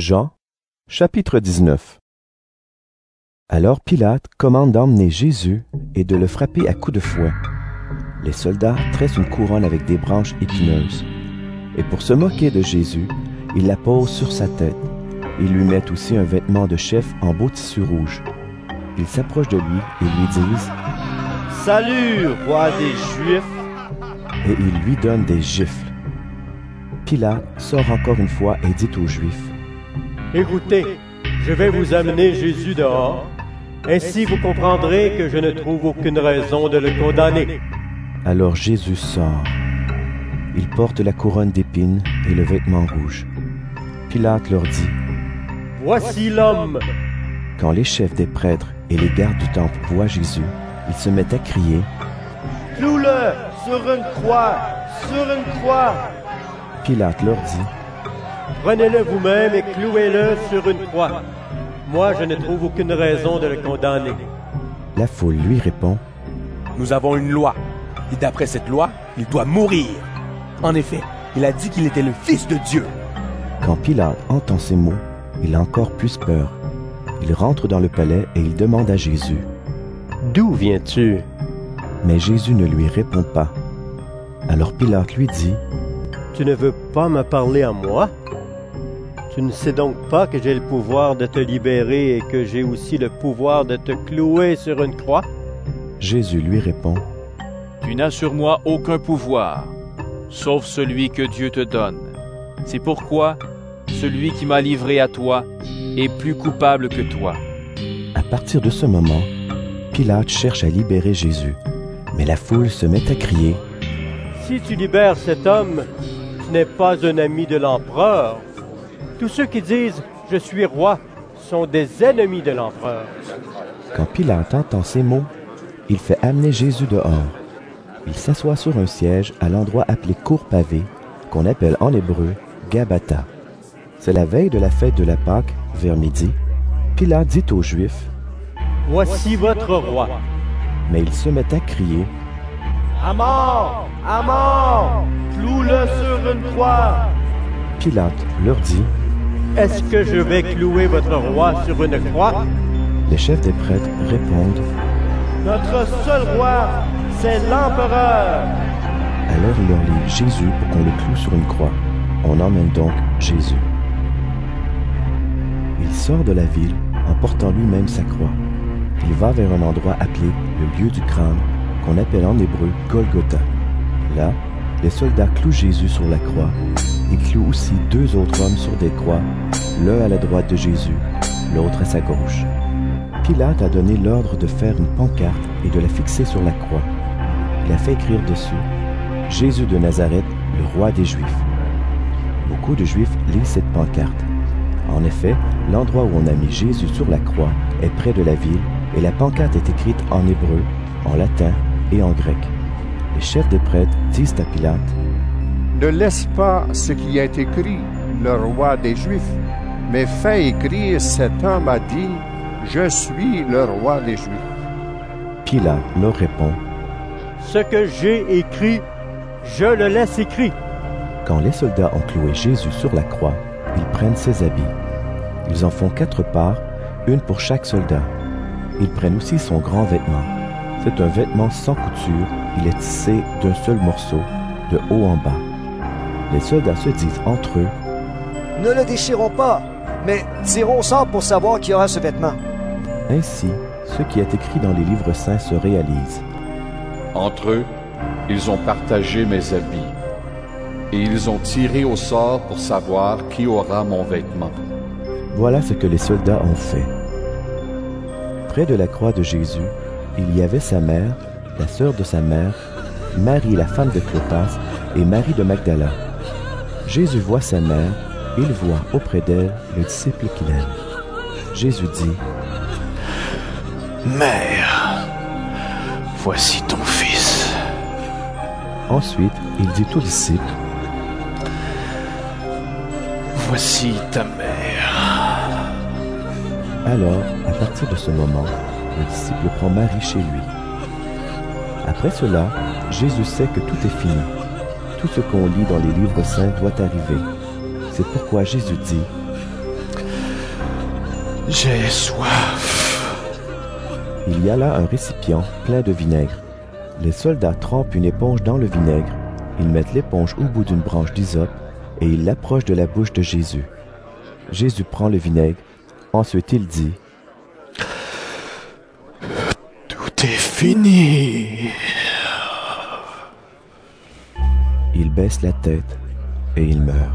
Jean, chapitre 19. Alors Pilate commande d'emmener Jésus et de le frapper à coups de fouet. Les soldats tressent une couronne avec des branches épineuses. Et pour se moquer de Jésus, ils la posent sur sa tête. Ils lui mettent aussi un vêtement de chef en beau tissu rouge. Ils s'approchent de lui et lui disent « Salut, roi des Juifs !» et ils lui donnent des gifles. Pilate sort encore une fois et dit aux Juifs « Écoutez, je vais vous amener Jésus dehors. Ainsi vous comprendrez que je ne trouve aucune raison de le condamner. » Alors Jésus sort. Il porte la couronne d'épines et le vêtement rouge. Pilate leur dit « Voici l'homme !» Quand les chefs des prêtres et les gardes du temple voient Jésus, ils se mettent à crier « Cloue-le sur une croix, sur une croix !» Pilate leur dit « Prenez-le vous-même et clouez-le sur une croix. Moi, je ne trouve aucune raison de le condamner. » La foule lui répond « Nous avons une loi, et d'après cette loi, il doit mourir. En effet, il a dit qu'il était le Fils de Dieu. » Quand Pilate entend ces mots, il a encore plus peur. Il rentre dans le palais et il demande à Jésus « D'où viens-tu » Mais Jésus ne lui répond pas. Alors Pilate lui dit « Tu ne veux pas me parler à moi? Tu ne sais donc pas que j'ai le pouvoir de te libérer et que j'ai aussi le pouvoir de te clouer sur une croix? » Jésus lui répond « Tu n'as sur moi aucun pouvoir, sauf celui que Dieu te donne. C'est pourquoi celui qui m'a livré à toi est plus coupable que toi. » À partir de ce moment, Pilate cherche à libérer Jésus, mais la foule se met à crier « Si tu libères cet homme, tu n'es pas un ami de l'empereur. Tous ceux qui disent « Je suis roi » sont des ennemis de l'empereur. » Quand Pilate entend ces mots, il fait amener Jésus dehors. Il s'assoit sur un siège à l'endroit appelé Cour pavée, qu'on appelle en hébreu Gabata. C'est la veille de la fête de la Pâque, vers midi. Pilate dit aux Juifs « Voici votre roi. » Mais ils se mettent à crier « À mort! À mort! Cloue-le sur une croix! » Pilate leur dit « Est-ce que je vais clouer votre roi sur une croix? » Les chefs des prêtres répondent « Notre seul roi, c'est l'empereur! » Alors il leur livre Jésus pour qu'on le cloue sur une croix. On emmène donc Jésus. Il sort de la ville en portant lui-même sa croix. Il va vers un endroit appelé le lieu du crâne, qu'on appelle en hébreu Golgotha. Là, les soldats clouent Jésus sur la croix. Ils clouent aussi deux autres hommes sur des croix, l'un à la droite de Jésus, l'autre à sa gauche. Pilate a donné l'ordre de faire une pancarte et de la fixer sur la croix. Il a fait écrire dessus « Jésus de Nazareth, le roi des Juifs ». Beaucoup de Juifs lisent cette pancarte. En effet, l'endroit où on a mis Jésus sur la croix est près de la ville et la pancarte est écrite en hébreu, en latin et en grec. Les chefs des prêtres disent à Pilate « Ne laisse pas ce qui est écrit, le roi des Juifs, mais fais écrire cet homme a dit, je suis le roi des Juifs. » Pilate leur répond « Ce que j'ai écrit, je le laisse écrit. » Quand les soldats ont cloué Jésus sur la croix, ils prennent ses habits. Ils en font 4 parts, une pour chaque soldat. Ils prennent aussi son grand vêtement. C'est un vêtement sans couture, il est tissé d'un seul morceau, de haut en bas. Les soldats se disent entre eux « Ne le déchirons pas, mais tirons au sort pour savoir qui aura ce vêtement. » Ainsi, ce qui est écrit dans les livres saints se réalise. Entre eux, ils ont partagé mes habits, et ils ont tiré au sort pour savoir qui aura mon vêtement. Voilà ce que les soldats ont fait. Près de la croix de Jésus, il y avait sa mère, la sœur de sa mère, Marie la femme de Clopas et Marie de Magdala. Jésus voit sa mère, il voit auprès d'elle le disciple qu'il aime. Jésus dit « Mère, voici ton fils. » Ensuite, il dit au disciple « Voici ta mère. » Alors, à partir de ce moment, le disciple prend Marie chez lui. Après cela, Jésus sait que tout est fini. Tout ce qu'on lit dans les livres saints doit arriver. C'est pourquoi Jésus dit J'ai soif. Il y a là un récipient plein de vinaigre. Les soldats trempent une éponge dans le vinaigre, ils mettent l'éponge au bout d'une branche d'hysope et ils l'approchent de la bouche de Jésus. Jésus prend le vinaigre, ensuite il dit « Tout est fini. » Il baisse la tête et il meurt.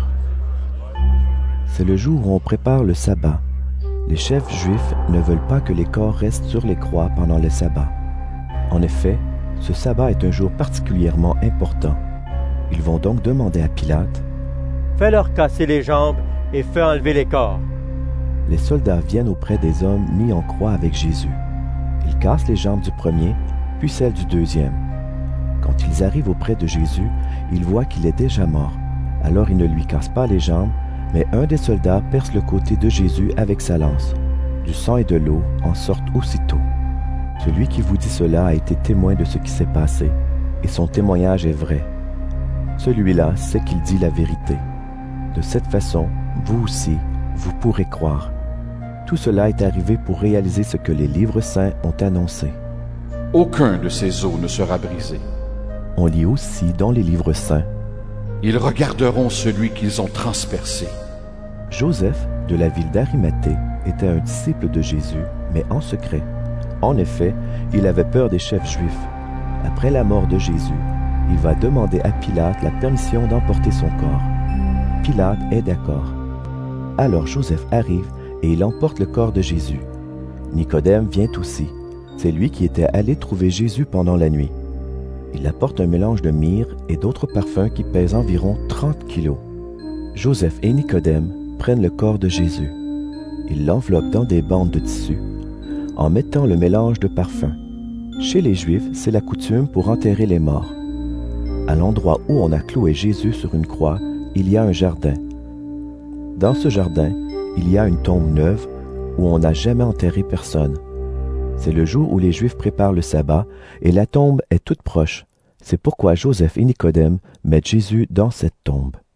C'est le jour où on prépare le sabbat. Les chefs juifs ne veulent pas que les corps restent sur les croix pendant le sabbat. En effet, ce sabbat est un jour particulièrement important. Ils vont donc demander à Pilate « Fais-leur casser les jambes et fais enlever les corps. » Les soldats viennent auprès des hommes mis en croix avec Jésus. Ils cassent les jambes du premier, puis celles du deuxième. Quand ils arrivent auprès de Jésus, ils voient qu'il est déjà mort. Alors ils ne lui cassent pas les jambes, mais un des soldats perce le côté de Jésus avec sa lance. Du sang et de l'eau en sortent aussitôt. Celui qui vous dit cela a été témoin de ce qui s'est passé, et son témoignage est vrai. Celui-là sait qu'il dit la vérité. De cette façon, vous aussi, vous pourrez croire. Tout cela est arrivé pour réaliser ce que les livres saints ont annoncé. Aucun de ces os ne sera brisé. On lit aussi dans les livres saints. Ils regarderont celui qu'ils ont transpercé. Joseph, de la ville d'Arimathée, était un disciple de Jésus, mais en secret. En effet, il avait peur des chefs juifs. Après la mort de Jésus, il va demander à Pilate la permission d'emporter son corps. Pilate est d'accord. Alors Joseph arrive et il emporte le corps de Jésus. Nicodème vient aussi. C'est lui qui était allé trouver Jésus pendant la nuit. Il apporte un mélange de myrrhe et d'autres parfums qui pèsent environ 30 kilos. Joseph et Nicodème prennent le corps de Jésus. Ils l'enveloppent dans des bandes de tissu, en mettant le mélange de parfums. Chez les Juifs, c'est la coutume pour enterrer les morts. À l'endroit où on a cloué Jésus sur une croix, il y a un jardin. Dans ce jardin, il y a une tombe neuve où on n'a jamais enterré personne. C'est le jour où les Juifs préparent le sabbat et la tombe est toute proche. C'est pourquoi Joseph et Nicodème mettent Jésus dans cette tombe.